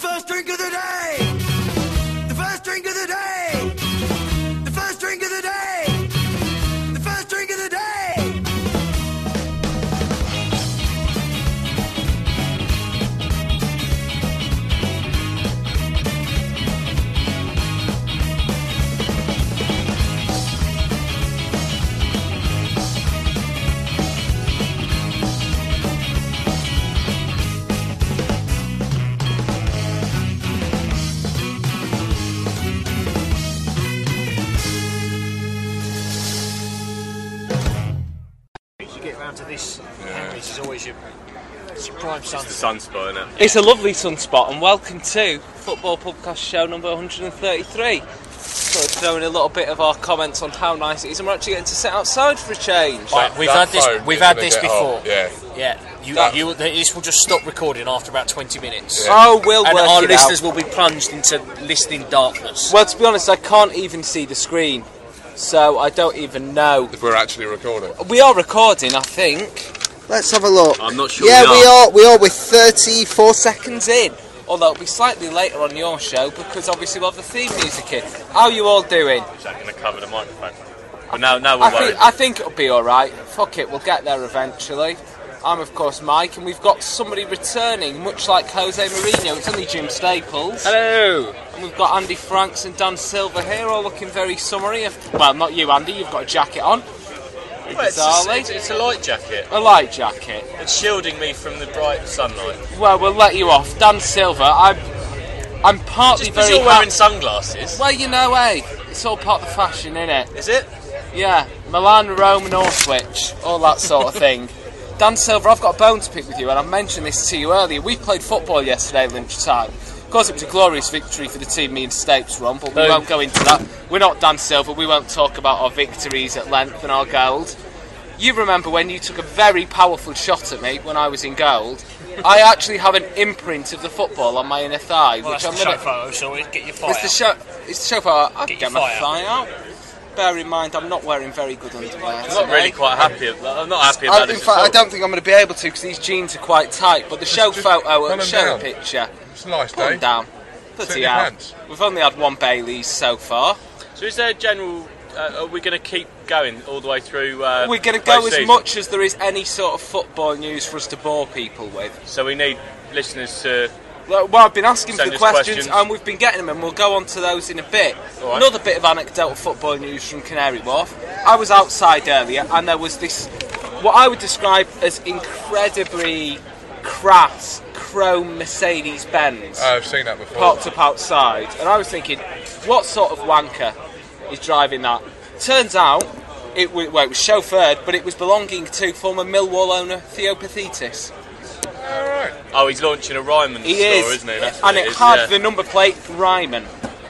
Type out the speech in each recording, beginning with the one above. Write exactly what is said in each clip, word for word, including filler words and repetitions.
first drink of the day! The first drink of the day! The first drink of the day! The first drink of the day! To this, yeah. This is always your, it's your prime sun. It's the sunspot, isn't it? It's a lovely sunspot, and welcome to Football Podcast show number one hundred thirty-three. Sort of throwing a little bit of our comments on how nice it is, and we're actually getting to sit outside for a change. Right, we've had this. We've had this before. Off. Yeah, yeah. You, that, you, this will just stop recording after about twenty minutes. Yeah. Oh, we'll and work our it listeners out. will be plunged into listening darkness. Well, to be honest, I can't even see the screen, so I don't even know if we're actually recording. We are recording, I think. Let's have a look. I'm not sure. Yeah, we are. we are. We are. We're thirty-four seconds in. Although it'll be slightly later on your show because obviously we'll have the theme music in. How are you all doing? Is that going to cover the microphone? But now, now we're I worried. think, I think it'll be all right. Fuck it, we'll get there eventually. I'm of course Mike, and we've got somebody returning, much like Jose Mourinho. It's only Jim Staples. Hello. And we've got Andy Franks and Dan Silver here, all looking very summery. Well, not you, Andy. You've got a jacket on. Well, it's, a, it's, it's a light jacket. A light jacket. It's shielding me from the bright sunlight. Well, we'll let you off. Dan Silver, I'm, I'm partly Just very. Just you're wearing sunglasses. Well, you know, hey, it's all part of the fashion, innit? Is it? Yeah, Milan, Rome, Northwich, all that sort of thing. Dan Silver, I've got a bone to pick with you, and I mentioned this to you earlier. We played football yesterday at lunchtime. Of course, it was a glorious victory for the team me and Stapes run, but we Boom. won't go into that. We're not Dan Silver. We won't talk about our victories at length and our gold. You remember when you took a very powerful shot at me when I was in gold? I actually have an imprint of the football on my inner thigh. Well, which that's I'm the gonna, show photo, so get your fire. It's the show. It's the show photo. I'll get, get my thigh out. Bear in mind, I'm not wearing very good underwear. I'm not really quite happy. I'm not happy about I, this. In fact, I don't think I'm going to be able to because these jeans are quite tight. But the show just photo, pull show down. picture. It's a nice Pull day. them down. Sit Bloody in your hell. pants. We've only had one Baileys so far. So is there a general... Uh, are we going to keep going all the way through uh, We're going to go as season? much as there is any sort of football news for us to bore people with. So we need listeners to... Well, I've been asking for Send the us questions, questions. and we've been getting them, and we'll go on to those in a bit. All right. Another bit of anecdotal football news from Canary Wharf. I was outside earlier, and there was this, what I would describe as incredibly crass chrome Mercedes-Benz I've seen that before. parked up outside, and I was thinking, what sort of wanker is driving that? Turns out, it was, well, it was chauffeured, but it was belonging to former Millwall owner Theo Pathetis. Alright. Oh, he's launching a Ryman He store, is, isn't he? That's what and it is, had yeah. the number plate Ryman.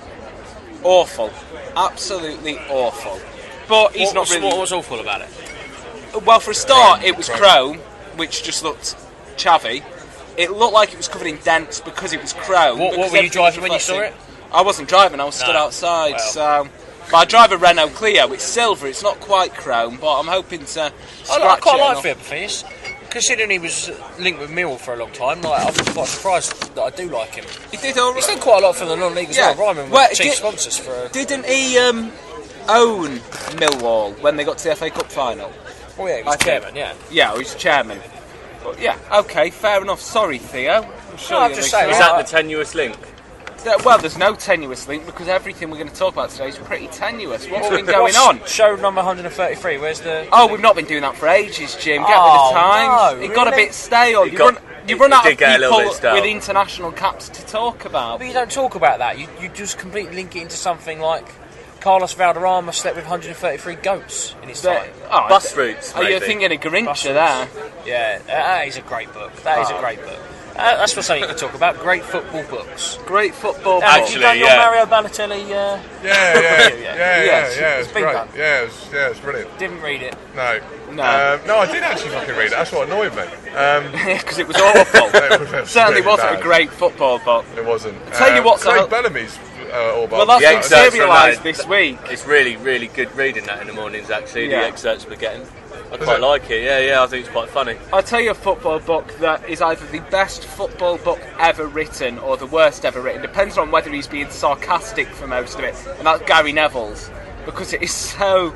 Awful, absolutely awful. But he's what not was, really. What was awful about it? Well, for a start, Chrome, it was chrome. chrome, which just looked chavvy. It looked like it was covered in dents because it was chrome. What, what because were you everything was driving when you saw it? reflecting. I wasn't driving. I was stood No. outside. Well. So, but I drive a Renault Clio. It's silver. It's not quite chrome, but I'm hoping to. I, Scratch I quite it like enough. Theo Pathetis. Considering he was linked with Mill for a long time, like, I'm quite surprised that I do like him. He did all He's right. done quite a lot for the non-league as Yeah. well. Ryman Well, were chief did- sponsors for. A, Didn't he um, own Millwall when they got to the F A Cup final? oh yeah, he was I think- chairman. Yeah. Yeah, he's chairman. But yeah, okay, fair enough. Sorry, Theo. I'm sure No, I'm you'll just make saying, Is it that right. the tenuous link? Uh, Well, there's no tenuous link because everything we're going to talk about today is pretty tenuous. What's been going What's on? Show number one hundred thirty-three. Where's the? Oh, we've not been doing that for ages, Jim. Get Oh, with the times. no, it got a really? bit stale. It You got- run, you it- run it out did of get a little bit people stale. with international caps to talk about. But you don't talk about that. You you just completely link it into something like Carlos Valderrama slept with one hundred thirty-three goats in his But- time. oh, Bus I- routes, Oh, you're maybe. thinking of Garincha Bus there. Yeah, that is a great book. That is Oh. a great book. Uh, that's what something you could talk about. Great football books. Great football. Now, have ball. you done your yeah. Mario Balotelli? Uh, Yeah, yeah, yeah, Yeah. yeah, yeah, Yes, yeah, it's it's been great. done. Yeah, it was, yeah, it's brilliant. didn't read it. No. No. Um, no, I did actually fucking read it. That's what annoyed me. Um, Because it was awful. it was Certainly really wasn't bad. a great football book. It wasn't. tell you Um, what's Craig a- Bellamy's uh, all Well, about. that's The been excerpts from serialised that- this week. It's really, really good reading that in the mornings, actually, Yeah. the excerpts we're getting. I quite it? like it. Yeah, yeah. I think it's quite funny. I'll tell you a football book that is either the best football book ever written or the worst ever written. Depends on whether he's being sarcastic for most of it, and that's Gary Neville's, because it is so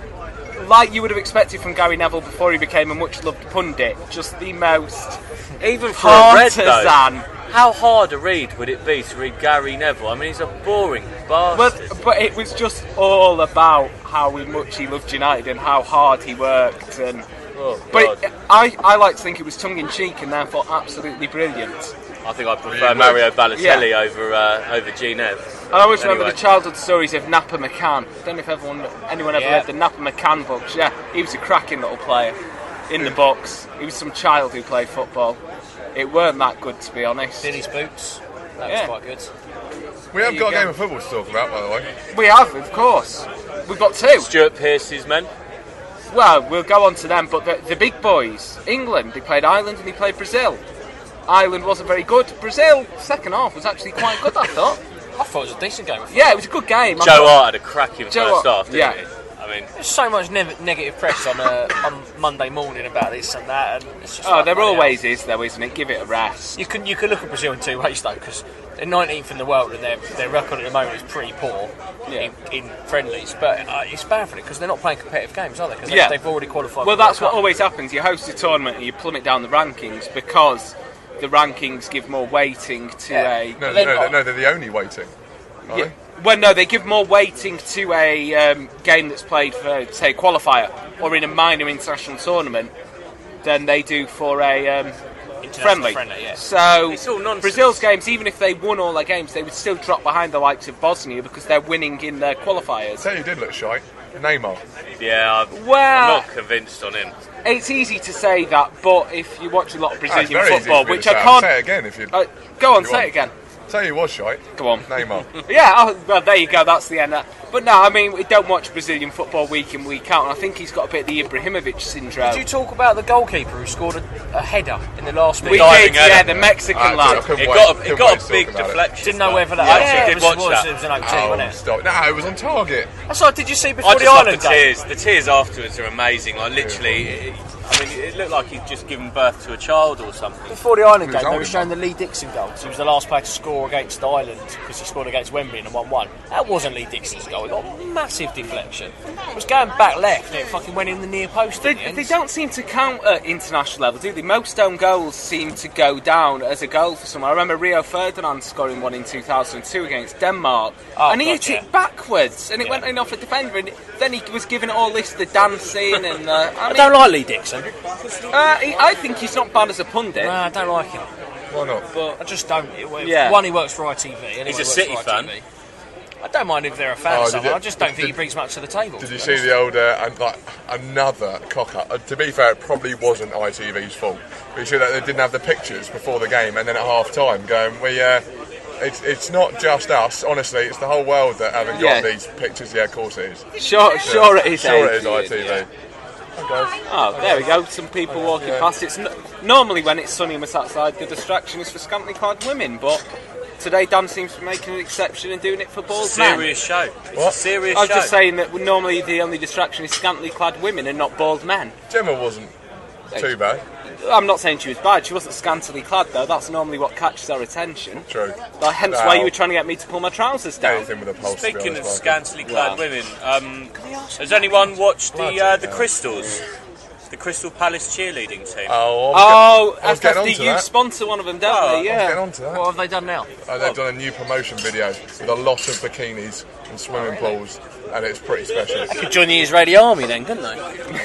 like you would have expected from Gary Neville before he became a much-loved pundit. Just the most Even for a read, though, partisan. how hard a read would it be to read Gary Neville? I mean, he's a boring Well, bastard. but it was just all about how much he loved United and how hard he worked. And Oh, but God. it, I, I like to think it was tongue-in-cheek and therefore absolutely brilliant. I think I prefer Really Mario would. Balotelli Yeah. over uh, over G Nev. I always remember Anyway. the childhood stories of Napa McCann. I don't know if everyone, anyone ever Yeah. read the Napa McCann books. Yeah, he was a cracking little player in the books. He was some child who played football. It weren't that good, to be honest. Billy's boots. That Yeah. was quite good. We haven't you got a go. game of football to talk about, by the way. We have, of course. We've got two. Stuart Pearce's men. Well, we'll go on to them, but the, the big boys, England, they played Ireland and they played Brazil. Ireland wasn't very good. Brazil, second half, was actually quite good, I thought. I thought it was a decent game. Yeah, it was a good game. I Joe thought- Hart had a cracking Joe first Hart, half, didn't yeah. he? I mean, There's so much ne- negative press on uh, on Monday morning about this and that, and it's just Oh, like, there bloody always hell. is, though, isn't it? Give it a rest. You can you can look at Brazil in two ways though, because they're nineteenth in the world and their their record at the moment is pretty poor Yeah. in, in friendlies. But uh, it's bad for it because they're not playing competitive games, are they? Because Yeah. they've already qualified. Well, for the that's World what Cup. always happens. You host a tournament and you plummet down the rankings because the rankings give more weighting to Yeah. a... No, But then- no, no, they're the only waiting. Are Yeah. they? Well, no, they give more weighting to a um, game that's played for, say, a qualifier or in a minor international tournament than they do for a um, International friendly. friendly, yeah. So It's all nonsense. Brazil's games, even if they won all their games, they would still drop behind the likes of Bosnia because they're winning in their qualifiers. Tell you who did look shite. Neymar. yeah, I'm, Well, I'm not convinced on him. it's easy to say that, but if you watch a lot of Ah, it's Brazilian very easy football, for me which to I say. I'll can't... say it again if you. Uh, go on, You say want. it again. Tell you was shite. Go on. Neymar. Yeah, oh, well, there you go, that's the end of that. But no, I mean, we don't watch Brazilian football week in, week out, and I think he's got a bit of the Ibrahimovic syndrome. Did you talk about the goalkeeper who scored a, a header in the last we minute? diving did, yeah, header. the Mexican Ah, lad. I couldn't It wait- got a, couldn't it got wait a to big talk about it. Didn't deflection. know though. whether that. Yeah, Yeah, actually it did was, watch it was, that. It was an O T, Oh, wasn't it? stop. No, it was on target. That's right. Did you see I before just the love Ireland the game? tears. The tears afterwards are amazing. Like literally, it, I mean, it looked like he'd just given birth to a child or something. Before the Ireland He was game, they old were showing the enough. Lee Dixon goal. 'Cause he was the last player to score against Ireland because he scored against Wembley and one one. That wasn't Lee Dixon's goal. It got a massive deflection. It was going back left and it fucking went in the near post. They, at the end. they don't seem to count at international level, do they? Most own goals seem to go down as a goal for someone. I remember Rio Ferdinand scoring one in two thousand two against Denmark, Oh, and he God, hit yeah. it backwards, and it Yeah. went in off a defender, and then he was giving it all this, the dancing, and uh, I I mean, don't like Lee Dixon. uh, he, I think he's not bad as a pundit. No, I don't like him. Why not? But I just don't. It, Yeah. One, he works for I T V. And He's he a works City for fan. I T V. I don't mind if they're a fan Oh, of did someone. you- I just don't think he did- brings much to the table. Did to you be see honest. the old uh, and like another cock up? Uh, to be fair, it probably wasn't I T V's fault. But you see that they didn't have the pictures before the game, and then at half time, going, we. Uh, it's it's not just us. Honestly, it's the whole world that haven't got Yeah. these pictures. Yeah, of course it is. Sure, sure it is. Sure, it is Adrian, I T V. yeah. Okay. Oh, there we go. Some people walking Yeah. past. It's n- normally when it's sunny and we're outside, the distraction is for scantily clad women, but today Dan seems to be making an exception and doing it for bald men. Serious show. It's What? a serious I was show. just saying that normally the only distraction is scantily clad women and not bald men. Gemma wasn't too bad. I'm not saying she was bad. She wasn't scantily clad though. That's normally what catches our attention. True. Like, hence No. why you were trying to get me to pull my trousers down. Anything with a pulse. to be Speaking of honest, Michael. scantily clad Wow. women, um, has anyone watched the Bloody uh, the hell. Crystals, the Crystal Palace cheerleading team? Oh, I was Oh, get- I was F getting F D onto U that. sponsor one of them, don't Oh, they? I was Yeah. Get on to that. What have they done now? Uh, they've done a new promotion video with a lot of bikinis and swimming pools, and it's pretty special. Could join the Israeli army then, couldn't they?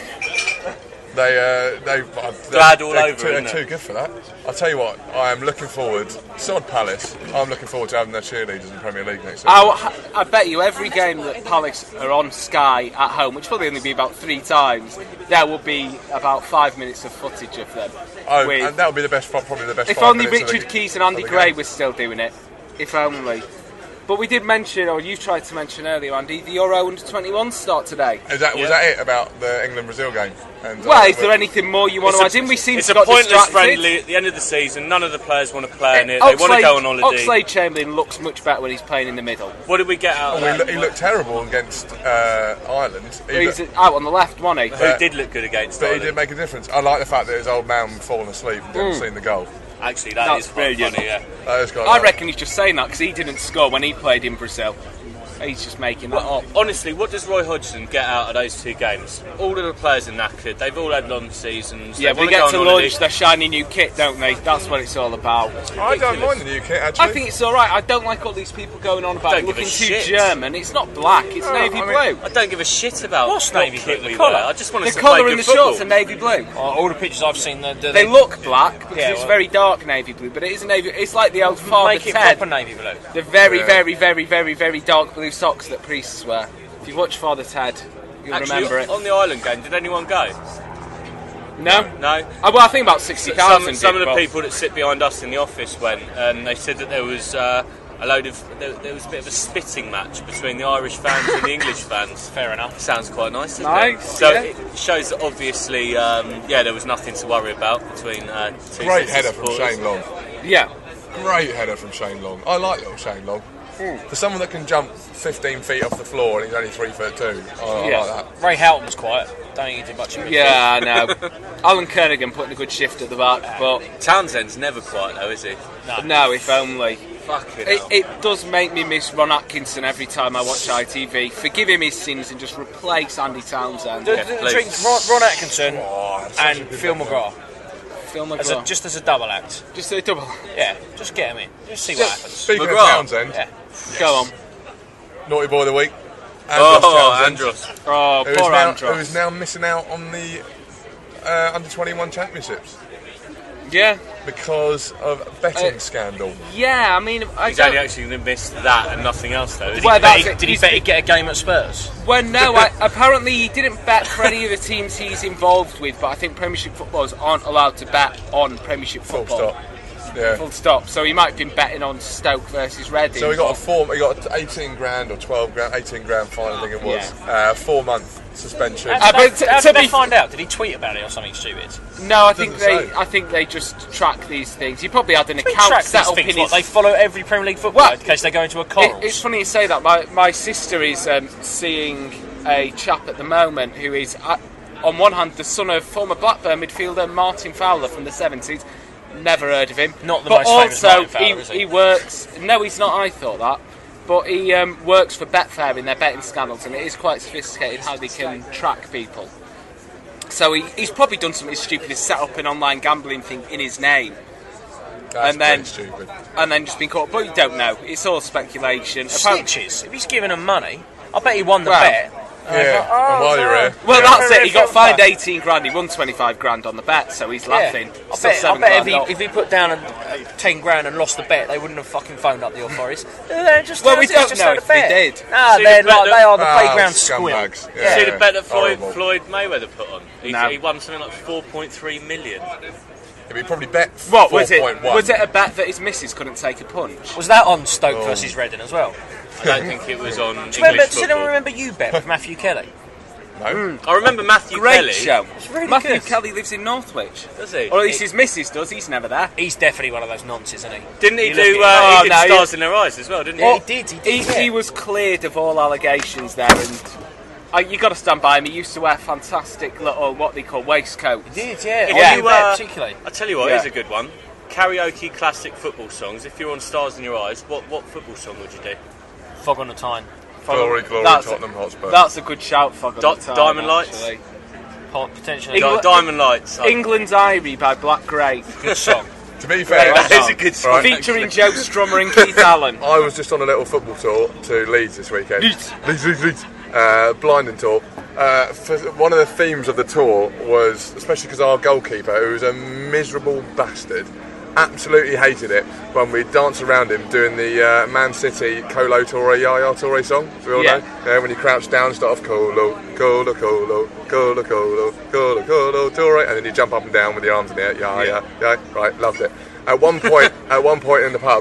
They, uh, they, uh, Glad they're, all they're over, too, isn't they're it? too good for that. I'll tell you what, I am looking forward. Sod Palace. I'm looking forward to having their cheerleaders in the Premier League next season. I, I bet you every game that Palace are on Sky at home, which will probably only be about three times, there will be about five minutes of footage of them. Oh, with- and that would be the best, probably the best. if five only minutes of Richard the, Keys and Andy of the Gray game. were still doing it. If only. But we did mention, or you tried to mention earlier, Andy, the Euro under twenty-one start today. Is that, was Yeah. that it about the England-Brazil game? And, Well, uh, is there anything more you want It's to a- add in? We seem it's to a got pointless distracted. friendly at the end of the season. None of the players want to play in it. They Oxlade, want to go on holiday. Oxlade-Chamberlain looks much better when he's playing in the middle. What did we get out of Well, he, that? look, he looked terrible against uh, Ireland. He He's looked- out on the left, wasn't he? Who did look good against but he Ireland? did make a difference. I like the fact that his old man fallen asleep and didn't see the goal. Actually, that That's is quite brilliant. funny, yeah. That is quite I nice. reckon he's just saying that because he didn't score when he played in Brazil. He's just making that up. Honestly, what does Roy Hodgson get out of those two games? All of the players are knackered. They've all had long seasons. Yeah, they we wanna get go to on launch holiday. their shiny new kit, don't they? That's what it's all about. I don't mind the new kit, actually. I think it's all right. I don't like all these people going on about Don't it give a looking too shit. German. It's not black. It's Oh, navy I mean, blue. I don't give a shit about What's what navy blue? kit The we colour? wear. I just want The us to play collar good and the football. shorts are navy blue. Oh, all the pictures I've seen, the, the, They look black because Yeah, it's well- very dark navy blue, but it is a navy. It's like the old Father make it Ted. proper navy blue. The very, Yeah. very, very, very, very dark blue socks that priests wear. If you watch Father Ted, you'll Actually, remember it. on the Ireland game, did anyone go? No? No. Oh, well, I think about sixty thousand. Some, some of the people that sit behind us in the office went, and they said that there was uh, a load of there, there was a bit of a spitting match between the Irish fans and the English fans. Fair enough. Sounds quite nice, doesn't Nice, it? So yeah. it shows that obviously, um, yeah, there was nothing to worry about between uh, two Great sister header from supporters. Shane Long. Yeah. Great header from Shane Long. I like little Shane Long. For someone that can jump fifteen feet off the floor and he's only three foot two, I, Yeah. I like that. Ray Houghton was quiet. Don't think he did much of it. Yeah, I know. Alan Kernigan putting a good shift at the back, but Townsend's never quiet though, is he? no, if only. Fucking It, hell. it does make me miss Ron Atkinson every time I watch I T V. Forgive him his sins and just replace Andy Townsend. The, Yeah, the, please. drink Ron, Ron Atkinson Oh, that's such and a good Phil name. McGrath Film as a, just as a double act. just a double. Yeah, just get him in. Just see what happens. Speaking McGrath. of Townsend, Yeah. Go on. naughty boy of the week. Andros Oh, Townsend, Andros. Oh, who is poor now, Andros. who is now missing out on the uh, under twenty-one championships Yeah, because of a betting Uh, scandal. yeah. I mean, I He's don't. only actually going to miss that and nothing else though. Isn't Well, he? Bet that's he- it. did he He's bet been- he'd get a game at Spurs? Well, no. I, apparently, he didn't bet for any of the teams he's involved with. But I think Premiership footballers aren't allowed to bet on Premiership Full football. stop. Yeah. Full stop. So he might have been betting on Stoke versus Reading. So we got a four. We got eighteen grand or twelve grand, eighteen grand fine. I think it was. Uh, four month suspension. How Uh, did, but they, to- how to did they be- find out? Did he tweet about it or something stupid? No, I think Doesn't they. say. I think they just track these things. He probably had an They account track set these up in things. his. What, they follow every Premier League football Well, in case they go into a It, corals. it's funny you say that. My my sister is um, seeing a chap at the moment who is, uh, on one hand, the son of former Blackburn midfielder Martin Fowler from the seventies. Never heard of him. Not the but most famous also Martin Fowler, he, is he? he works. No, he's not. I thought that. But he um, works for Betfair in their betting scandals, and it is quite sophisticated how they can track people. So he, he's probably done something stupid, is set up an online gambling thing in his name, That's and then- pretty stupid. and then just been caught. But you don't know. It's all speculation. Apparently- Snitches. If he's giving them money, I bet he won the Well, bet. Yeah. and while you're here, Well, yeah. that's it. He got fined eighteen grand. He won twenty-five grand on the bet, so he's laughing. I Still bet, I seven bet if, grand he, up. if he put down a, a ten grand and lost the bet, they wouldn't have fucking phoned up the authorities. They're just, Well, we they're don't just know had a if they bet. did. Nah, See, they're the bet like, that- they are the Ah, playground squib. scumbags. Yeah. Yeah. See the bet that Floyd, Horrible. Floyd Mayweather put on? He, No. he won something like four point three million. If he probably bet What was it? four point one. Was it a bet that his missus couldn't take a punch? Was that on Stoke Oh. versus Reading as well? I don't think it was on Do you English remember, does anyone football. remember You Bet with Matthew Kelly? No. I remember Matthew Great Kelly. show. really Matthew good. Kelly lives in Northwich, Does he? or at least his missus does. He's never there. He's definitely one of those nonces, isn't he? Didn't he You do? look Uh, at- Oh, he did no, Stars you- in Their Eyes as well, didn't he? Yeah, he did. He did. He, yeah. he was cleared of all allegations there, and uh, you got to stand by him. He used to wear fantastic little what they call waistcoats. He did, yeah. If On you, You Bet uh, particularly. I tell you what, Yeah. here's a good one. Karaoke classic football songs. If you're on Stars in Your Eyes, what what football song would you do? Fog on the Tyne. Glory, glory, That's Tottenham Hotspur. That's a good shout, Fog on Di- the Tyne, Diamond Lights? actually. Pot- Potentially. Di- England- Diamond Lights. I- England's Irie by Black Grape, Good song. To be fair, that is a good song. Right. featuring Joe Strummer and Keith Allen. I was just on a little football tour to Leeds this weekend. Leeds. Leeds, Leeds, Leeds. Uh, blinding tour. Uh, for one of the themes of the tour was, especially because our goalkeeper, who was a miserable bastard, absolutely hated it when we danced around him doing the uh, Man City Colo Torre Yaya Torre song. Do we all Yeah. know? Yeah, when you crouch down, start off Colo, Colo, Colo, Colo, Colo, Colo, Colo Torre, and then you jump up and down with your arms in the air. Yeah, yeah, yeah. Right, loved it. At one point, at one point in the pub,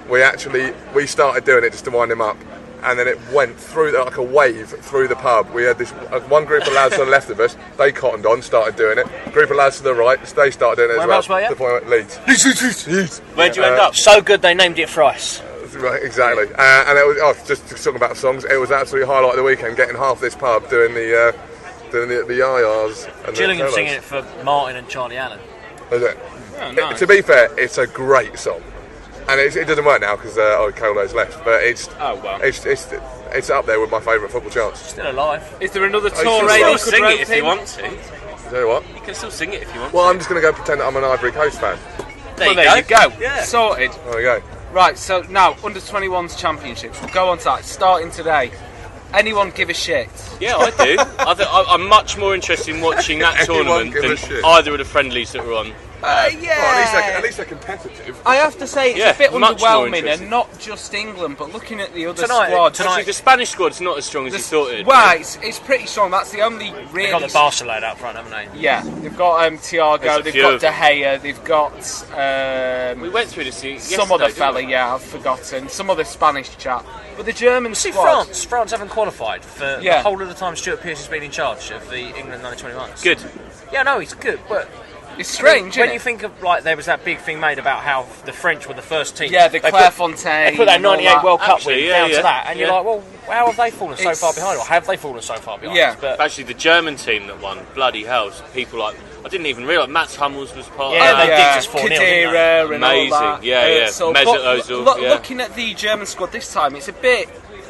we actually we started doing it just to wind him up, and then it went through like a wave through the pub. We had this uh, one group of lads to the left of us, they cottoned on, started doing it. Group of lads to the right, they started doing it as Whereabouts well. were you? The point Leeds. Leeds, Leeds, Leeds. Where'd you Uh, end up? So good they named it Thrice. Right, exactly. Uh, and it was oh, just talking about songs. It was absolutely highlight of the weekend. Getting half this pub doing the uh, doing the the yayas and Gillingham the singing it for Martin and Charlie Allen. Is it? Oh, It- nice. to be fair, it's a great song, and it's, it doesn't work now because uh, oh, Colo's left. But it's Oh, well. it's it's it's up there with my favourite football chants. Still alive. Is there another Oh, you tour can raid still you Still could sing rope it if you in? want to. Tell you what. You can still sing it if you want Well, to. I'm just going to go pretend that I'm an Ivory Coast fan. There, Well, you, there go. you go. Yeah. Sorted. There we go. Right, so now, under twenty-ones championships. We'll go on to that. Starting today. Anyone give a shit? Yeah, I do. I th- I- I'm much more interested in watching that Anyone tournament give a than shit? either of the friendlies that were on. Uh, yeah. Well, at least they're, at least they're competitive. I have to say, it's Yeah, a bit much more underwhelming, interesting. and not just England, but looking at the other Tonight- squads. tonight- Actually, the Spanish squad's not as strong as you thought it'd be. Well, it's, it's pretty strong. That's the only really. They've got the Barca load out front, haven't they? Yeah, they've got um, There's Thiago, a they've few got of De them. Gea, they've got um, We went through this some yesterday, other didn't fella. we? Yeah, I've forgotten some other Spanish chap. But the German See, squad. France. France haven't qualified for Yeah. the whole of the time Stuart Pearce has been in charge of the England under twenty-ones. Good. Yeah, no, he's good, but It's strange, when isn't you it? think of like there was that big thing made about how the French were the first team. Yeah, the They Clairefontaine. Put, they put that and all ninety-eight that. World Cup Actually, win yeah, down yeah, to that, and yeah. you're like, well, how have they fallen so It's- far behind, or have they fallen so far behind? Yeah. but Actually, the German team that won, bloody hell, people like I didn't even realise Mats Hummels was part Yeah, of they that. did just four nil, didn't they? Khedira and all Amazing. that. Yeah, yeah. so, Mesut but Ozil, look- yeah. Looking at the German squad this time, it's a bit.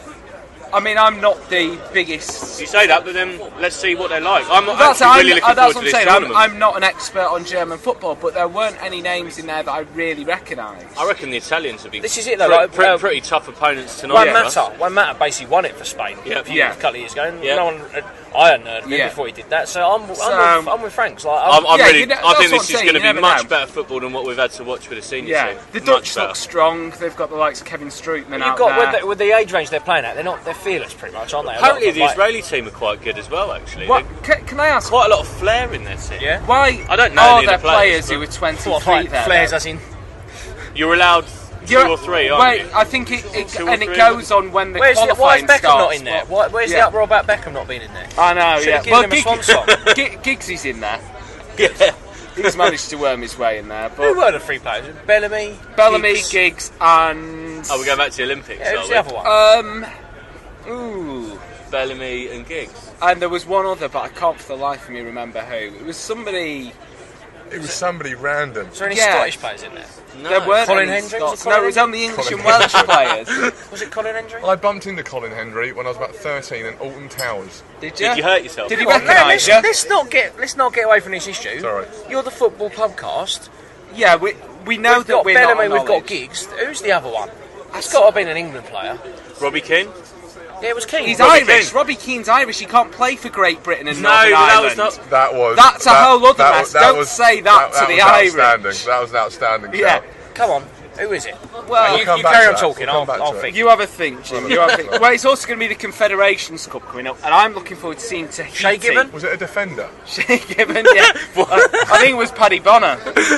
I mean, I'm not the biggest. You say that, but then let's see what they're like. I'm Well, that's, actually I'm, really uh, looking that's forward what to I'm this saying. I'm, tournament. I'm not an expert on German football, but there weren't any names in there that I really recognise. I reckon the Italians would be This is it, though, pre- like, pre- uh, pretty tough opponents tonight. Juan for us. Mata, Juan Mata basically won it for Spain Yeah. a, few, Yeah. a couple of years ago. And Yeah. no one, I hadn't heard of him Yeah. before he did that, so I'm, I'm, So- with, I'm with Franks. Like, I'm, I'm Yeah, really. you know- I that's think what this I'm is saying, going to you be never much know. better football than what we've had to watch with the senior Yeah, team. the Much Dutch better. look strong. They've got the likes of Kevin Strootman You've out got there. with the, with the age range they're playing at, they're not they're fearless pretty much, aren't they? A lot Apparently, of the them, like- Israeli team are quite good as well. Actually, What, They've can, can I ask? quite a lot of flair in their team. Yeah. Why I don't know are any of there the players, players who but- are twenty-three What, like, there? flares though? as in. You're allowed two You're- or three, aren't wait, you? I think it, it Two or and it three. goes on when the Where's the, why is qualifying Beckham starts. not in there? but- Why, where's yeah. the uproar about Beckham not being in there? I know, Should've yeah. given Well, him a Gig- swan song. Gig- Giggsy's in there. Yeah. He's managed to worm his way in there. Who But were the three players? Bellamy, Bellamy, Giggs. Giggs, and Oh, we're going back to the Olympics. Yeah, are who's we? the other one? um, ooh, Bellamy and Giggs. and there was one other, but I can't for the life of me remember who. It was somebody. It was somebody random. Is there any Yeah. Scottish players in there? No. There weren't Colin any Hendry? Scots. Was it No, Colin it was only English Colin and Welsh Hendry. players. Was it Colin Hendry? I bumped into Colin Hendry when I was about thirteen in Alton Towers. Did you? Did you hurt yourself? Did he Come on, man, recognise let's, you? let's not get let's not get away from this issue. Sorry. You're the football podcast. Yeah, we we know We've that got we're Bellamy, not we've got knowledge. Giggs. Who's the other one? It's got to have been an England player. Robbie Keane? Yeah, it was Keane. He's Robbie Irish. Keane. Robbie Keane's Irish. He can't play for Great Britain and No, Northern that Ireland. was not. That was. That's a that, whole other that mess. was- that Don't was- say that to that the was Irish. outstanding. That was an outstanding Yeah. shout. Come on, who is it? Well, you come you back carry to on that. talking. We'll I'll, come back I'll to it. think. you have a think, Jim. You have a think. Well, it's also going to be the Confederations Cup coming up, and I'm looking forward to seeing Tahiti. Shay Gibbon? Was it a defender? Shay Gibbon, yeah. I, I think it was Paddy Bonner.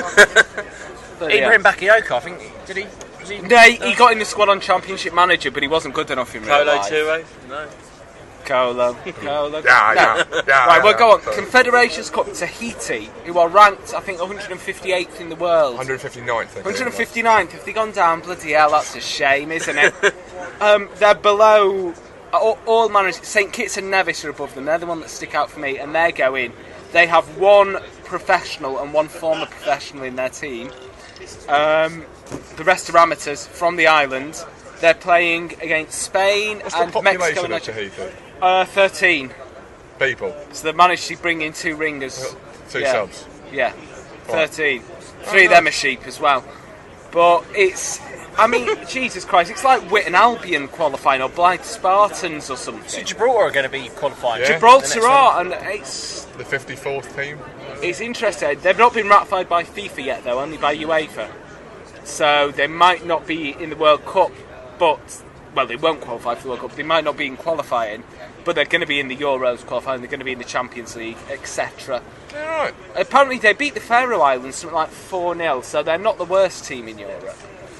But, yeah. Ibrahim Bakayoko, I think. Did he? Was he? No, he, he got in the squad on Championship Manager, but he wasn't good enough in real Colo life. Toure? No. Colo. Colo. Yeah, No. yeah, yeah. Right, yeah, well, go on. sorry. Confederations Cup, Tahiti, who are ranked, I think, one hundred fifty-eighth in the world. one hundred fifty-ninth. I think it one hundred was. fifty-ninth. If they've gone down, bloody hell, that's a shame, isn't it? um, they're below all, all managers. Saint Kitts and Nevis are above them. They're the one that stick out for me, and they're going. They have one professional and one former professional in their team. Um, the rest are amateurs from the island. They're playing against Spain What's the and Mexico. population And of Tahiti? uh, thirteen. People. So they've managed to bring in two ringers. Two yeah. subs. Yeah, Right. thirteen. Three of them are sheep as well. But it's, I mean, Jesus Christ, it's like Whit and Albion qualifying or Blythe Spartans or So something. Gibraltar are going to be qualifying. Yeah. The Gibraltar next are, and it's The fifty-fourth team. it's interesting. They've not been ratified by FIFA yet, though, only by UEFA. So they might not be in the World Cup, but well, they won't qualify for the World Cup. They might not be in qualifying, but they're going to be in the Euros qualifying. They're going to be in the Champions League, et cetera. Yeah, right. Apparently, they beat the Faroe Islands something like four nil, so they're not the worst team in Europe.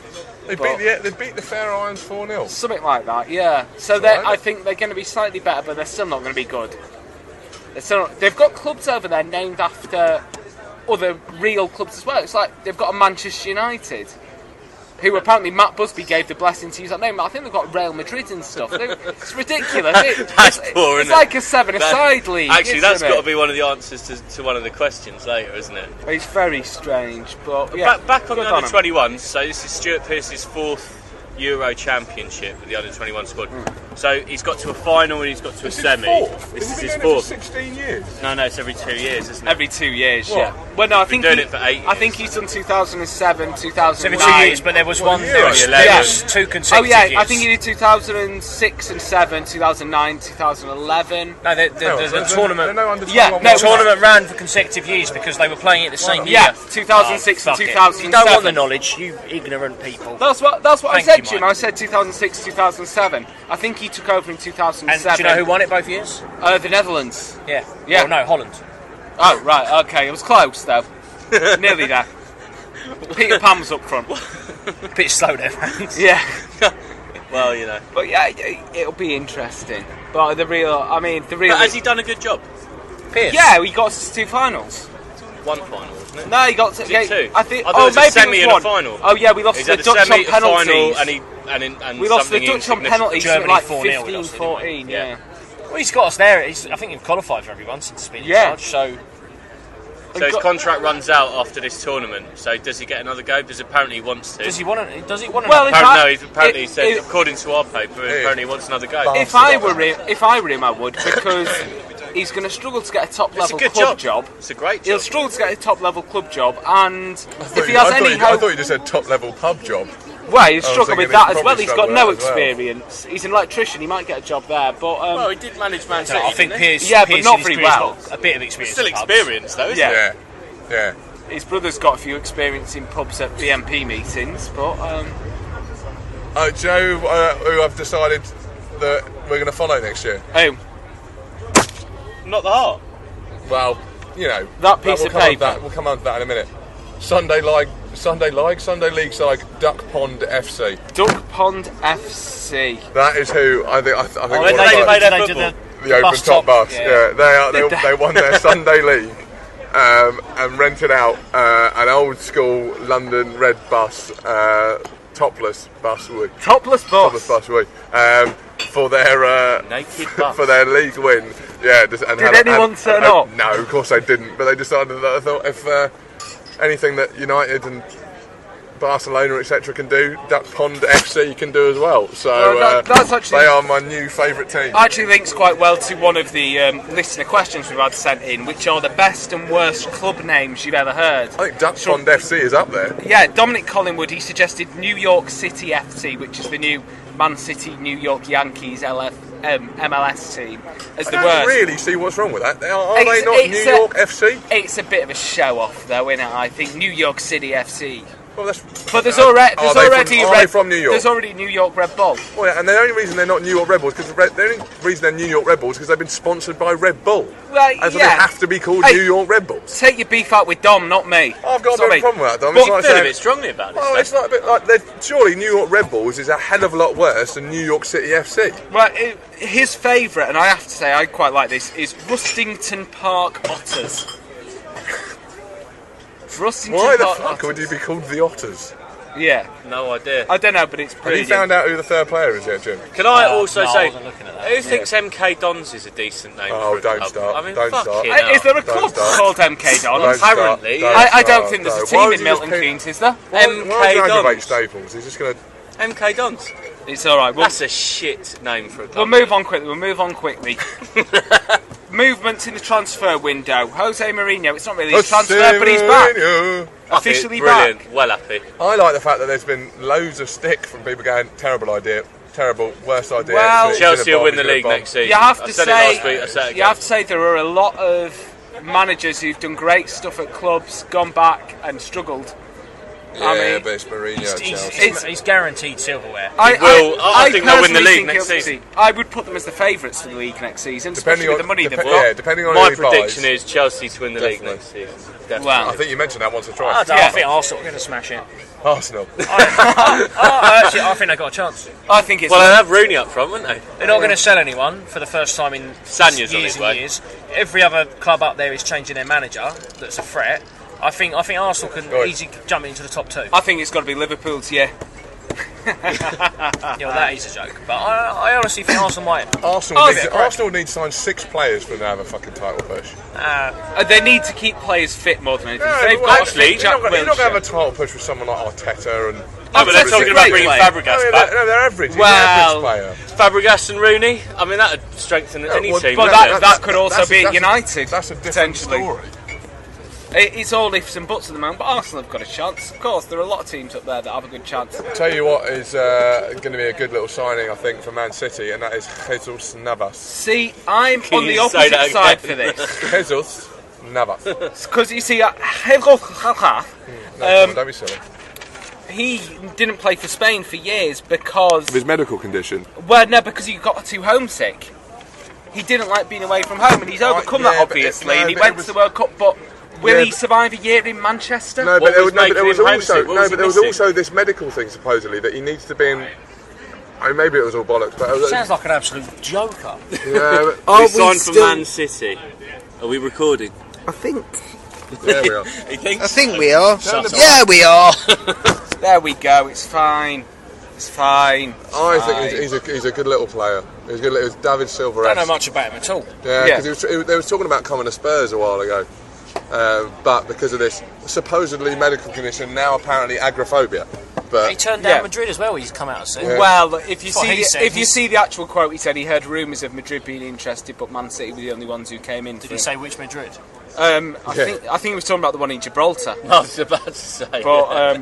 They beat the they beat the Faroe Islands four nil. Something like that, yeah. So That's they, right. I think they're going to be slightly better, but they're still not going to be good. They're still not, they've got clubs over there named after other real clubs as well. It's like they've got a Manchester United, who apparently Matt Busby gave the blessing to use that name. I think they've got Real Madrid and stuff. They, it's ridiculous. It, That's it's, poor, it's isn't it? like a seven-a-side league. Actually, isn't that's it? got to be one of the answers to, to one of the questions later, isn't it? It's very strange, but yeah. back, back on good the under them. twenty-ones, so this is Stuart Pearce's fourth Euro Championship with the under twenty-one squad. Mm. So he's got to a final and he's got to a This is semi. fourth. This Has is he his been doing it fourth. for sixteen years. No, no, it's every two years, isn't it? Every two years, What? yeah. Well, no, I think doing he, it for eight I think years. he's done two thousand seven, two thousand nine. seventy years, but there was Well, one. the There was, Euro. there was Yeah. two Oh consecutive yeah, years. I think he did two thousand six and seven, two thousand nine, two thousand eleven. No, the, the, No, the, the they're- tournament. they're no under Yeah, twenty-one no, World The Cup. tournament ran for consecutive years because they were playing it the same year. Yeah, two thousand six Oh, and fuck it. two thousand seven. You don't want the knowledge, you ignorant people. That's what that's what Thank I you, said, Jim. Mike. I said two thousand six, two thousand seven. I think he took over in two thousand And seven. do you know who won it both years? Uh, the Netherlands. Yeah. Yeah. Oh, no, Holland. Oh right, okay, it was close though. Nearly there. Peter Pan was up front. Bit slow there, thanks. Yeah, Well, you know. but yeah, it- it'll be interesting. But the real, I mean, the real. But has he done a good job? Pierce. Yeah, we got to two finals. One final, wasn't it? No, he got to. Is yeah, it two? I think. I thought oh, it was a maybe semi it was and a one. final. Oh yeah, we lost He's to had the a Dutch semi, on a final, penalties. and he and, in, and We lost the something Dutch on insignificant. penalties, Germany something like four nil we fifteen lost, didn't we? fourteen, Yeah. yeah. Well, he's got us there. He's, I think he's qualified for everyone since he's been in Yeah. charge. So So his got- contract runs out after this tournament. So does he get another go? Because apparently he wants to. does he want to? Does he want to? Well, if Apparently, I- no, he's, apparently it- he said, it- according to our paper, Yeah. apparently he wants another go. Bastard. If I were him, if I were him, I would, because he's going to struggle to get a top It's a level good club job. job. It's a great He'll job. struggle to get a top level club job, and I thought if he you- has I thought any you- I hope, thought you just said top level pub job. well, he'll struggle thinking with he'd that as probably well. He's got struggle no with that as well. experience. He's an electrician. He might get a job there, but um, Well, he did manage Man City. I think didn't he? Pierce. Yeah, but Pierce not in his very career's well. got a bit of experience. Still in pubs. experienced, though, isn't Yeah. Yeah, yeah. his brother's got a few experience in pubs at B M P meetings. But um, Uh, do you know uh, who I've decided that we're going to follow next year? oh, he? Not the heart. Well, you know That piece we'll of come on to paper. that, we'll come on to that in a minute. Sunday League, Sunday League, Sunday League side, Duck Pond F C. Duck Pond F C. That is who I think. I, th- I think Oh, one they, of they, those- played they, their they did football. the, the open bus top bus. yeah. Yeah, they are. They, Did they? they won their Sunday league um, and rented out uh, an old school London red bus, uh, topless bus, we Topless topless boss. bus, we um, for their uh, Naked bus. for their league win. Yeah. Just, and Did had- anyone and- turn and- up? No, of course they didn't. But they decided that I thought if uh, anything that United and Barcelona, et cetera, can do, Duck Pond F C can do as well. So Well, that- uh, that's actually- they are my new favourite team. Actually links quite well to one of the um, listener questions we've had sent in, which are the best and worst club names you've ever heard. I think Duck Sure. Pond F C is up there. Yeah, Dominic Collingwood, he suggested New York City F C, which is the new Man City, New York Yankees L F, um, M L S team, as I the don't worst. really see what's wrong with that. Are, are It's- they not it's New a- York F C? It's a bit of a show off, though, isn't it? I think New York City F C. Well, that's, But there's uh, already are there's they already from, a are Red, they from New York? There's already New York Red Bull. Well, yeah, and the only reason they're not New York Red Bulls because the, Red- the only reason they're New York Red Bulls is because they've been sponsored by Red Bull, Well, and so yeah. they have to be called Hey, New York Red Bulls. Take your beef out with Dom, not me. I've got a Sorry. bit of a problem with that, Dom. But- It's I like feel a saying, bit strongly about this. well, though. it's like a bit like they're- surely New York Red Bulls is a hell of a lot worse than New York City F C. Well, it, his favourite, and I have to say I quite like this, is Rustington Park Otters. Rustington Why the Park fuck Otters. would you be called the Otters? Yeah, No idea. I don't know, but it's Have brilliant. you found out who the third player is yet, Jim? Can I Uh, also no, I say, wasn't looking at that. who thinks M K Dons is a decent name? Oh, for a don't club? start, I mean, don't fucking start. Uh, hell. is there a Don't club start. called M K Dons? Don't start, Apparently, don't yeah. I, I start, don't think there's a don't. team Why in would you Milton just pick- Keynes, is there? Why, M why would you K aggravate Dons. Staples? He's just going to... M K Dons. It's all right. We'll, That's a shit name for a club. we'll move on quickly. We'll move on quickly. Movements in the transfer window. Jose Mourinho. It's not really his transfer, but he's back. Mourinho. Happy, Officially brilliant. back. Well happy. I like the fact that there's been loads of stick from people going, terrible idea, terrible, worst idea. Well- It's gonna Chelsea will bomb, win the it's gonna league bomb. next season. You have I to said say, it last week. I said it you again. have to say there are a lot of managers who've done great stuff at clubs, gone back and struggled. Yeah, I mean, but it's Mourinho He's, at he's, Chelsea. he's, he's guaranteed silverware. I, will. I think they'll win the personally league think next it'll season. be- I would put them as the favourites for the league next season, Depending especially on with the money depe- they've got. yeah, depending on My who he prediction buys. is Chelsea to win the league Definitely. next season. Definitely. Wow. I think you mentioned that once or I, twice. don't, Yeah. I think Arsenal are going to smash it. Arsenal. I, I, actually, I think they've got a chance. I think it's Well, they'll have Rooney up front, won't they? They're not going to sell anyone for the first time in Sanya's on years his and way. years. Every other club up there is changing their manager. That's a threat. I think I think Arsenal can Right. easily jump into the top two. I think it's got to be Liverpool's year. You know, that is a joke, but I, I honestly think Arsenal might. Arsenal, Oh, need, yeah, Arsenal need to sign six players for them to have a fucking title push. Uh, Uh, they need to keep players fit more than anything. No, They've but got actually, fit you're Jack not gonna- you're not going to have Wilshere. a title push with someone like Arteta and. No, but they're Arteta's talking a about great bringing player. Fabregas No, back. they're, no, they're average. He's Well- an average player. Fabregas and Rooney. I mean, that would strengthen any well, team. But wouldn't that, it? that could also That's a- be at that's a- United. That's a different potentially. story. It, it's all ifs and buts at the moment, but Arsenal have got a chance. Of course, there are a lot of teams up there that have a good chance. Tell you what is uh, going to be a good little signing, I think, for Man City, and that is Jesus Navas. See, I'm Can on the you say opposite that side again? for this. Jesus Navas. Because you see, uh, Hugo Caca, No, Um, don't be silly. he didn't play for Spain for years because... Of his medical condition. Well, no, because he got too homesick. He didn't like being away from home, and he's overcome yeah, that, but it- obviously, no, and he but it went was- to the World Cup, but will Yeah, he but- survive a year in Manchester? No, What but there was was, no, but there making was him also homesick? What no, was but he there was missing? also this medical thing supposedly that he needs to be in. I mean, maybe it was all bollocks, but uh, sounds like an absolute joker. yeah, but, Are we we signed for still- Man City. Are we recording? I think. there we are. He thinks I think we are. Shut up. Yeah, we are. There we go, it's fine. It's fine. I think he's, he's a he's a good little player. He's a good. It was David Silva. I don't know much about him at all. Yeah, Yeah. because he was, he, they was talking about coming to Spurs a while ago, uh, but because of this supposedly medical condition, now apparently agoraphobia. But He turned down Yeah. Madrid as well. He's come out and said. Yeah. Well, if you That's what see he said. if you He's- see the actual quote, he said he heard rumours of Madrid being interested, but Man City were the only ones who came in. Did for he him. say which Madrid? Um, I Yeah. think I think he was talking about the one in Gibraltar. I was about to say. But um,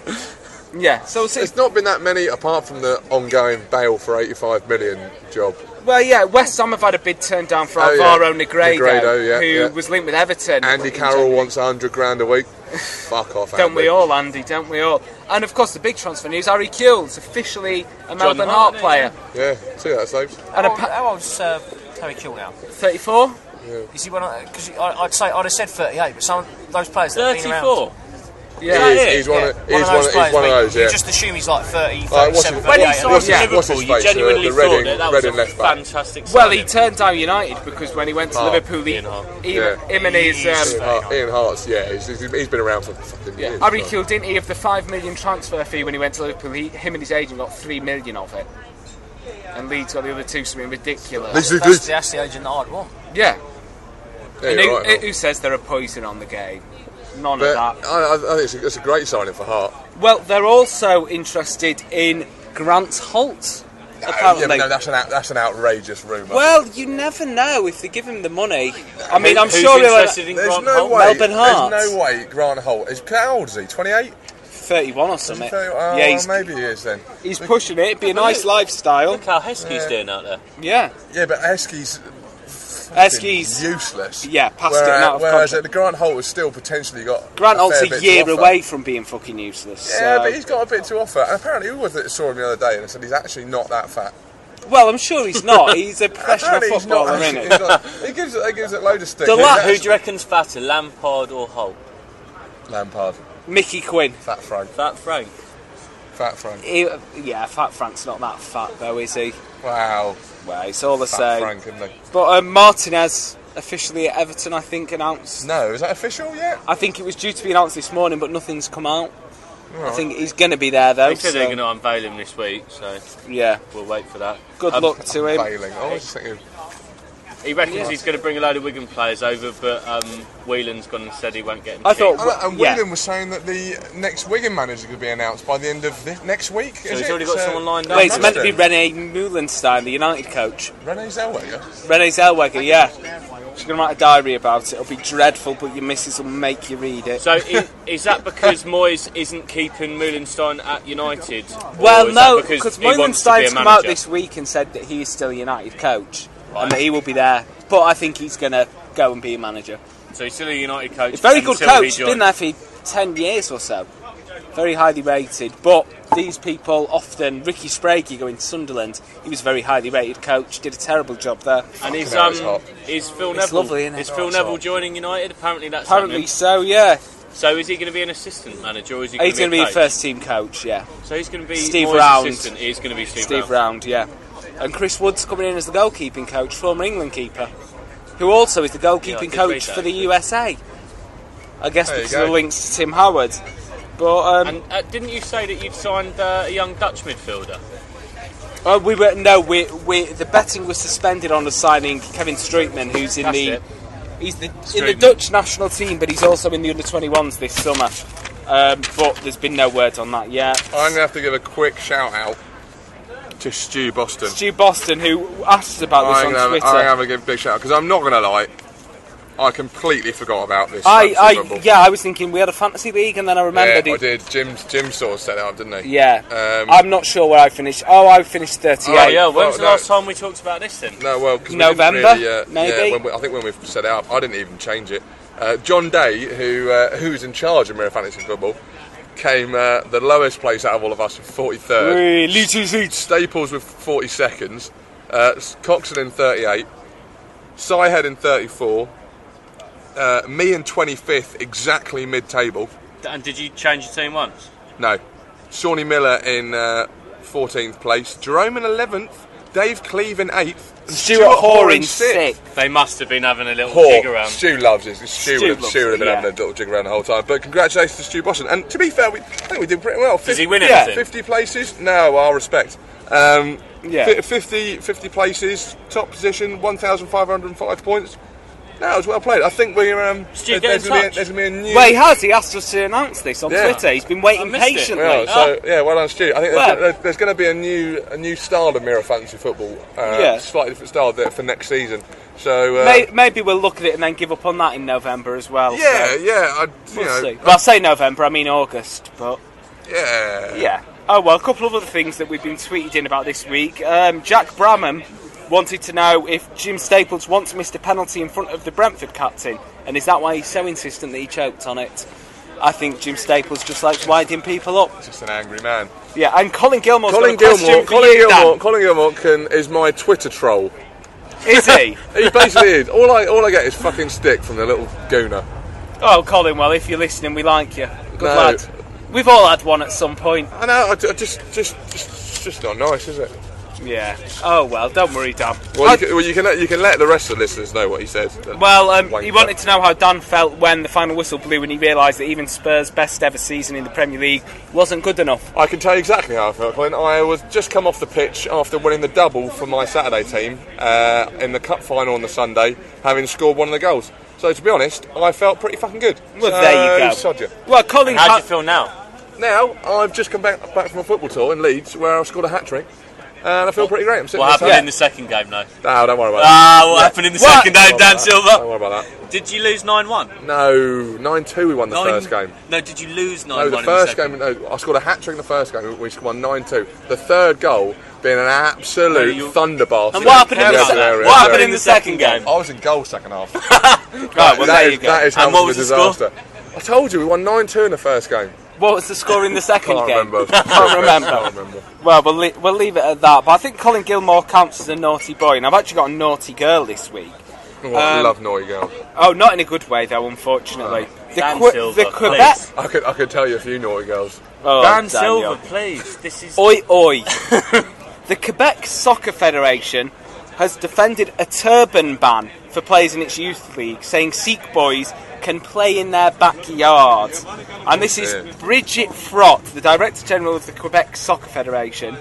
yeah, so it's, there's not been that many apart from the ongoing Bale for eighty-five million job. well, yeah, West Ham have had a bid turned down for Oh, yeah. Alvaro Negredo, Negredo, yeah, who yeah. was linked with Everton. Andy in Carroll January. wants a hundred grand a week. Fuck off, Don't Andy. we all, Andy? Don't we all? And of course, the big transfer news: Harry Kewell's officially a Melbourne Hart, Heart player. Yeah, see that, Slopes. And How, a pa- how old's uh, Harry Kewell now? thirty-four. Is he one? Because I'd say I'd have said thirty-eight, but some of those players that have been around. thirty-four. Yeah, He's, it? he's one Yeah, of, he's one of, those he's players, one of mate. those, You yeah. just assume he's like thirty, Like, what's thirty-seven, his- When he thirty-eight. signed what's for his- Liverpool, what's his you face, genuinely uh, the Reading- thought that that Reading was a left back. fantastic Well, he signing. turned down United because when he went to Hart. Liverpool, he, Ian Hart. he, Yeah. him and his He's- um, Ian, Hart, Ian Hart's, yeah, he's, he's he's been around for fucking yeah, years. Harry so. Kewell, didn't he, of the five million transfer fee when he went to Liverpool? He, him and his agent got three million of it, and Leeds got the other two, something ridiculous. This is That's, that's the agent that I'd want. Yeah, Yeah, and you're who, right, Hart. who says they're a poison on the game? None But of I, that. I I think it's a, it's a great signing for Hart. Well, they're also interested in Grant Holt, Yeah, apparently. but no, that's an out, that's an outrageous rumour. Well, you never know if they give him the money. I mean, Who- I'm who's sure he'll interested in There's Grant no Holt? way. Melbourne Heart. There's no way Grant Holt is. How old is he? twenty-eight. thirty-one or something. Oh, yeah, he's, maybe he is then. he's pushing it. It'd be a nice lifestyle. Look how Heskey's doing out there. Yeah, Yeah, but Heskey's Eski's. useless. Yeah, passed it Whereas, and out of whereas contract. uh, Grant Holt has still potentially got. Grant a Holt's fair a bit to year offer. away from being fucking useless. Yeah, so- but he's got a bit to offer. And apparently, who was it that saw him the other day and said he's actually not that fat? Well, I'm sure he's not. He's a professional Apparently he's footballer, not. isn't He's he? not. He gives it. He gives it load of stick. The He's la- Who actually- do you reckon's fatter, Lampard or Holt? Lampard, Mickey Quinn. fat Frank, Fat Frank. fat Frank. He, yeah, Fat Frank's not that fat though, is he? Wow, Well, it's all the fat same. Frank, isn't he? But um, Martinez officially at Everton, I think, announced. No, is that official yet? I think it was due to be announced this morning, but nothing's come out. I think he's going to be there though. They said so, they're going to unveil him this week, so yeah, we'll wait for that. good Um, luck to him. Failing. I was just thinking. He reckons he's going to bring a load of Wigan players over, but um, Whelan's gone and said he won't get them. I thought- kicked. And, and Yeah. Whelan was saying that the next Wigan manager could be announced by the end of this, next week. So is he's it? already got So- someone lined Well, up. it's meant to be Rene Meulenstein, the United coach. Rene Zellweger. Rene Zellweger, yeah. She's going to write a diary about it. It'll be dreadful, but your missus will make you read it. So is, is that because Moyes isn't keeping Meulenstein at United? Or Well, is no, that because because he wants to be a Meulenstein's come out manager? this week and said that he is still a United coach and that he will be there. But I think he's going to go and be a manager. So he's still a United coach. He's a very good until he coach. Been joins. there for ten years or so. very highly rated. But these people often, Ricky Sprague going to Sunderland, he was a very highly rated coach, did a terrible job there. And is hell, um it's hot. is Phil It's Neville lovely, isn't it? is Oh, Phil it's Neville hot. joining United? Apparently that's Apparently happening. so, yeah. So is he going to be an assistant manager or is he going He's to going be to a be a coach? first team coach, yeah. So he's going to be Steve Moyes' Round. assistant. He's going to be Steve, Steve Round. Round, yeah. And Chris Wood's coming in as the goalkeeping coach, former England keeper, who also is the Yeah, I goalkeeping did coach read that, for the actually. U S A. I guess There you because of the go. links to Tim Howard. But um, And uh, didn't you say that you'd signed uh, a young Dutch midfielder? uh, we were no, we, we the betting was suspended on the signing Kevin Streetman, who's in That's the it. he's the, in the Streetman. Dutch national team, but he's also in the under twenty-ones this summer. Um, but there's been no word on that yet. I'm going to have to give a quick shout out to Stu Boston. Stu Boston, who asked us about this I'm on going Twitter. to have a give a big shout out because I'm not going to lie, I completely forgot about this. I, fantasy I, football. yeah, I was thinking we had a fantasy league, and then I Yeah, remembered I it. did. Jim, Jim sort of set it up, didn't he? Yeah, Um, I'm not sure where I finished. Oh, I finished thirty-eight. Oh yeah, when well, was the no. last time we talked about this then? No, well, because November, we didn't really, uh, maybe? Yeah, when we, I think when we set it up, I didn't even change it. Uh, John Day, who uh, who's in charge of Mirror Fantasy Football, came uh, the lowest place out of all of us with forty-third. Hey, Lucius Eats. Staples with forty seconds. Uh, Coxon in thirty-eight. Syhead in thirty-four. Uh, me in twenty-fifth, exactly mid-table. And did you change your team once? No. Shawnee Miller in uh, fourteenth place. Jerome in eleventh. Dave Cleve in eighth. And Stuart Hoare in sixth. They must have been having a little jig Hoare. around. Stu loves this. Stu, Stu would have, loves Stu would have it, been yeah. having a little jig around the whole time. But congratulations to Stu Boston. And to be fair, we, I think we did pretty well. Does he win Yeah. anything? fifty places? No, I'll respect. Um, Yeah. fi- fifty, fifty places, top position, one thousand five hundred five points. No, it was well played. I think we're. Um, Stu, there- get in there's, gonna be a, touch. there's gonna be a new. Well, he has. He asked us to announce this on Yeah. Twitter. He's been waiting I missed it. patiently. Well, so yeah, well done, Stu. I think Well- there's, there's going to be a new a new style of mirror fantasy football. Uh, Yeah. Slightly different style there for next season. So uh, May, maybe we'll look at it and then give up on that in November as well. yeah, so yeah, I, you we'll know, see. Well, I say November, I mean August, but yeah, yeah. Oh well, a couple of other things that we've been tweeted in about this week. Um, Jack Bramham wanted to know if Jim Staples once missed a penalty in front of the Brentford captain, and is that why he's so insistent that he choked on it? I think Jim Staples just likes winding people up. Just an angry man. Yeah, and Colin Gilmore's Colin got a question Gilmore, for Colin you, Dan. Gilmore, Colin Gilmore can, is my Twitter troll. Is he? He basically is. All I all I get is fucking stick from the little gooner. Oh, Colin, well, if you're listening, we like you. Good No. lad. We've all had one at some point. I know. I, I just just just it's just not nice, is it? Yeah. Oh, well, don't worry, Dan. Well, I- you can, well, you can let you can let the rest of the listeners know what he said. Well, um, Wanker. he wanted to know how Dan felt when the final whistle blew and he realised that even Spurs' best ever season in the Premier League wasn't good enough. I can tell you exactly how I felt, Colin. I was just come off the pitch after winning the double for my Saturday team uh, in the cup final on the Sunday, having scored one of the goals. So to be honest, I felt pretty fucking good. Well, so, there you go. sod you. Well, Colin... How do ha- you feel now? Now I've just come back back from a football tour in Leeds where I scored a hat trick, and I feel pretty great. I'm sitting What in happened the in the second game, though? No, don't worry about that. Ah, what happened in the What? second game, Don't worry Dan about that. Don't Silver? worry about that. Did you lose nine one? No, nine two we won the Nine- first game. No, did you lose nine No, one the in first the second? game, no, I scored a hat trick in the first game, we won nine two. The third goal being an absolute No, you- thunderbolt. And what happened in the, Yeah, se- yeah, yeah, what happened yeah. in the second game? I was in goal second half. Right, well, that, there is, you go. that is how And much what of a was the score? disaster. I told you, we won nine two in the first game. What was the score in the second Can't game? remember. Can't remember. Can't remember. Well, we'll, le- we'll leave it at that. But I think Colin Gilmore counts as a naughty boy, and I've actually got a naughty girl this week. Oh, I Um, love naughty girl. Oh, not in a good way, though, unfortunately. The, Dan Que- Silver, the Quebec... please. I could, I could tell you a few naughty girls. Oh, Dan Daniel. Silver, please. This is. Oi, oi. The Quebec Soccer Federation has defended a turban ban for players in its youth league, saying Sikh boys can play in their backyards. And this is Yeah. Bridget Frott, the Director General of the Quebec Soccer Federation,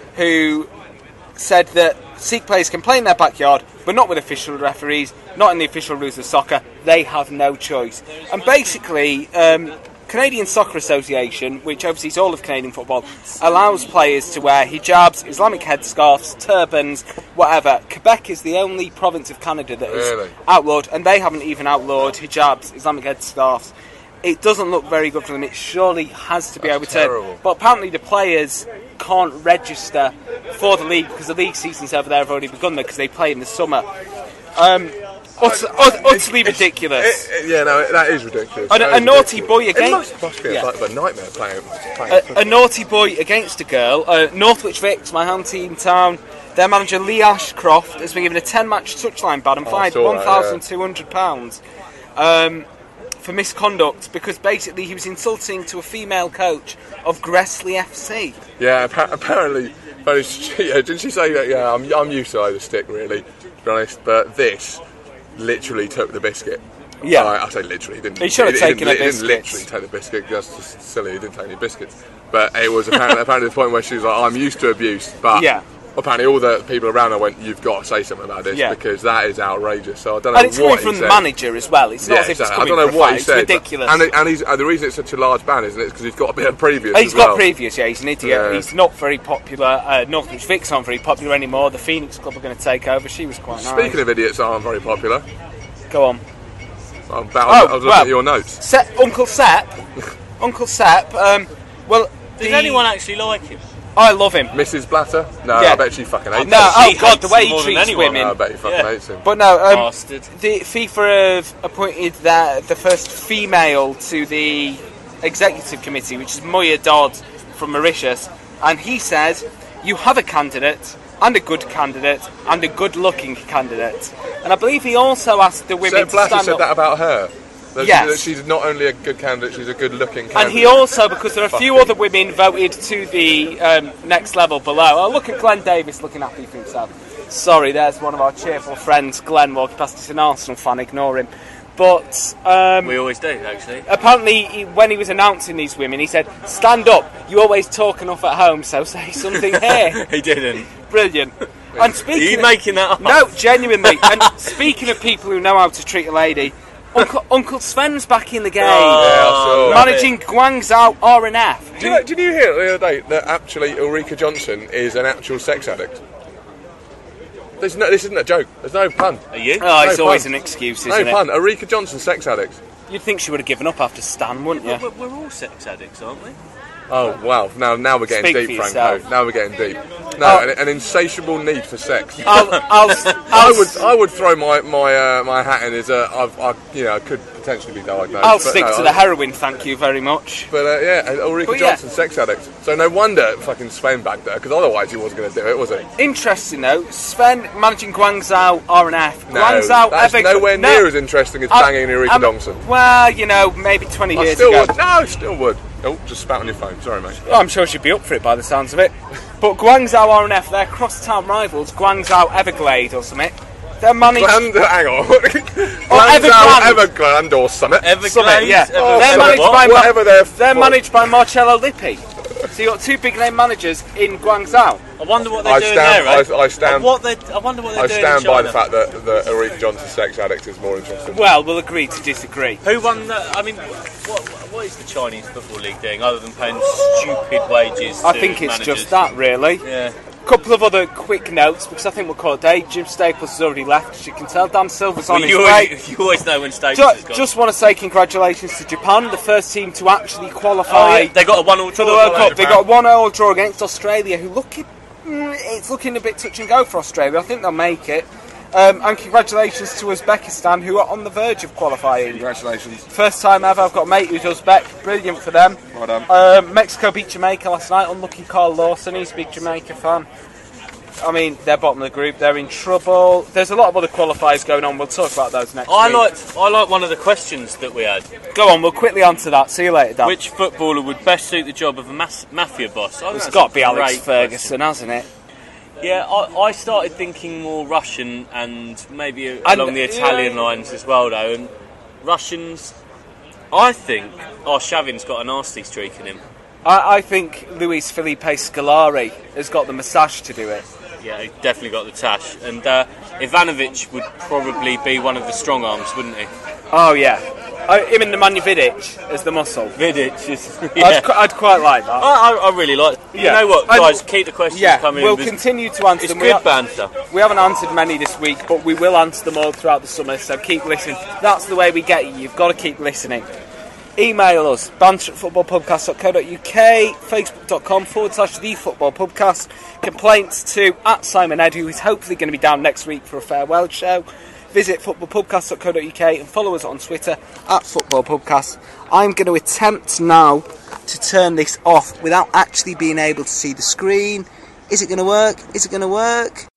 who said that Sikh players can play in their backyard, but not with official referees, not in the official rules of soccer. They have no choice. And basically, um, Canadian Soccer Association, which oversees all of Canadian football, allows players to wear hijabs, Islamic headscarves, turbans, whatever. Quebec is the only province of Canada that is Really? outlawed, and they haven't even outlawed hijabs, Islamic headscarves. It doesn't look very good for them. It surely has to be That's overturned. terrible. But apparently the players can't register for the league because the league seasons over there have already begun there because they play in the summer. Um, Ut- ut- utterly ridiculous. It, it, yeah, no, it, that is ridiculous. A, That a is naughty ridiculous. boy It against must, must be yeah. a, like a nightmare playing. playing a, football. a naughty boy against a girl. Uh, Northwich Vicks, my home team in town. Their manager Lee Ashcroft has been given a ten-match touchline ban and Oh, I fined saw that, one thousand two hundred pounds um, for misconduct because basically he was insulting to a female coach of Gressley F C. Yeah, appa- apparently, but she, yeah, didn't she say that? Yeah, I'm, I'm used to either stick, really, to be honest. But this literally took the biscuit. Yeah. I, I say literally. He didn't. He should have he taken didn't, a He didn't biscuit. literally take the biscuit. That's just silly. He didn't take any biscuits. But it was apparently, apparently the point where she was like, "I'm used to abuse," but Yeah. apparently all the people around her went, "You've got to say something about this Yeah. because that is outrageous." So I don't know And it's what coming he from said. the manager as well. It's not Yeah, as if it's exactly. I coming don't know from a what fight. he It's said. but- ridiculous. And, it- and he's and the reason it's such a large ban, isn't it? Because he's got a bit of previous. He's as got well. previous, yeah, he's an idiot. Yeah. He's not very popular. Uh, Northwich Vicks aren't very popular anymore. The Phoenix Club are going to take over. She was quite nice. Speaking of idiots that aren't very popular, Go on. I'm about, Oh, I was looking well. at your notes. Sep, Uncle Sepp. Uncle Sepp. Um, well, Does the- anyone actually like him? I love him. Missus Blatter? No, Yeah. I bet she fucking hates No, him. oh She God, the hates way him he more than treats anyone. women. No, I bet he fucking Yeah. hates him. But no, um, Bastard. the FIFA have appointed that the first female to the executive committee, which is Moya Dodd from Mauritius, and he said, "You have a candidate, and a good candidate, and a good-looking candidate." And I believe he also asked the women Sepp to Blatter stand said up. that about her. That, Yes. that she's not only a good candidate, she's a good-looking candidate. And he also, because there are a few Fucking- other women voted to the um, next level below. Oh, look at Glenn Davis looking happy for himself. Sorry, there's one of our cheerful friends, Glenn, walking past. He's an Arsenal fan, ignore him. But um, We always do, actually. apparently, he, when he was announcing these women, he said, "Stand up, you always talk enough at home, so say something here." He didn't. Brilliant. And Are speaking you of- making that up? No, genuinely. And speaking of people who know how to treat a lady, Uncle, Uncle Sven's back in the game. Yeah, I saw. love Managing Guangzhou R N F. Did you, know, did you hear the other day that actually Ulrika Johnson is an actual sex addict? There's no, this isn't a joke. There's no pun. Are you? Oh, it's No always pun. an excuse, No isn't it? pun. Ulrika Johnson, sex addict. You'd think she would have given up after Stan, wouldn't you? We're, we're all sex addicts, aren't we? Oh wow! Now, now we're getting Speak deep, for Franco. yourself. Now we're getting deep. No, Oh. an, an insatiable need for sex. I'll, I'll, I I'll, would, I would throw my my uh, my hat in as a, I've, I, you know, I could potentially be diagnosed. I'll but stick no, to I- the heroin, thank you very much. But uh, yeah, Ulrika But yeah. Johnson, sex addict. So no wonder fucking Sven bagged her, because otherwise he wasn't going to do it, was he? Interesting though, Sven managing Guangzou R N F. No, Guangzou that's ever nowhere no, near as interesting as I- banging Ulrika I'm- Johnson. Well, you know, maybe twenty I years still ago. would. No, still would. Oh, just spat on your phone. Sorry, mate. Well, I'm sure she'd be up for it by the sounds of it. But Guangzhou R N F, they're cross-town rivals, Guangzou Everglade or something. They're managed... Gland, hang on. Evergrande. Evergrande or something. Everglades? Something, yeah. Oh, they're something. managed by Ma- Whatever they're. They're managed by Marcello Lippi. So you've got two big name managers in Guangzou. I wonder what they're I doing stand- there, eh? I- I stand- What they, I wonder what they're I doing stand in by China. the fact that that Ulrika Johnson, sex addict, is more interesting. Well, we'll agree to disagree. Who won the... I mean, what, what is the Chinese Football League doing other than paying stupid wages I to think it's managers? just that, really. Yeah. Couple of other quick notes, because I think we'll call it a day. Jim Staples has already left, as you can tell. Dan Silver's on Well, his you, way. always, you always know when Staples Ju- is gone. just want to say congratulations to Japan, the first team to actually oh, qualify yeah. They got a one-all for draw. the World didn't Cup. They got a one-all draw against Australia, who look it, mm, it's looking a bit touch and go for Australia. I think they'll make it. Um, and congratulations to Uzbekistan, who are on the verge of qualifying. Congratulations. First time ever. I've got a mate who's Uzbek. Brilliant for them. Well done. Um, Mexico beat Jamaica last night. Unlucky Carl Lawson. He's a big Jamaica fan. I mean, they're bottom of the group. They're in trouble. There's a lot of other qualifiers going on. We'll talk about those next I week. liked, I liked one of the questions that we had. Go on. We'll quickly answer that. See you later, Dan. Which footballer would best suit the job of a mas- mafia boss? I think It's that's got a to be Alex great Ferguson, hasn't it? question. Yeah, I, I started thinking more Russian and maybe a- And- along the Italian yeah. lines as well, though. And Russians, I think, oh, Shavin's got a nasty streak in him. I, I think Luis Felipe Scolari has got the moustache to do it. Yeah, he definitely got the tash. And uh, Ivanovic would probably be one of the strong arms, wouldn't he? Oh, yeah. Oh, him and Nemanja Vidic as the muscle. Vidic is. I'd, Yeah. qu- I'd quite like that. I, I, I really like. You Yeah. know what, And- guys? Keep the questions Yeah, coming. we'll There's- continue to answer It's them. We good ha- banter. We haven't answered many this week, but we will answer them all throughout the summer, so keep listening. That's the way we get you. You've got to keep listening. Email us, banter at footballpubcast dot co dot uk, facebook.com forward slash the football pubcast. Complaints to at Simon Ed, who is hopefully going to be down next week for a farewell show. visit football pubcast dot co dot uk and follow us on Twitter at football pubcast. I'm going to attempt now to turn this off without actually being able to see the screen. Is it going to work? Is it going to work?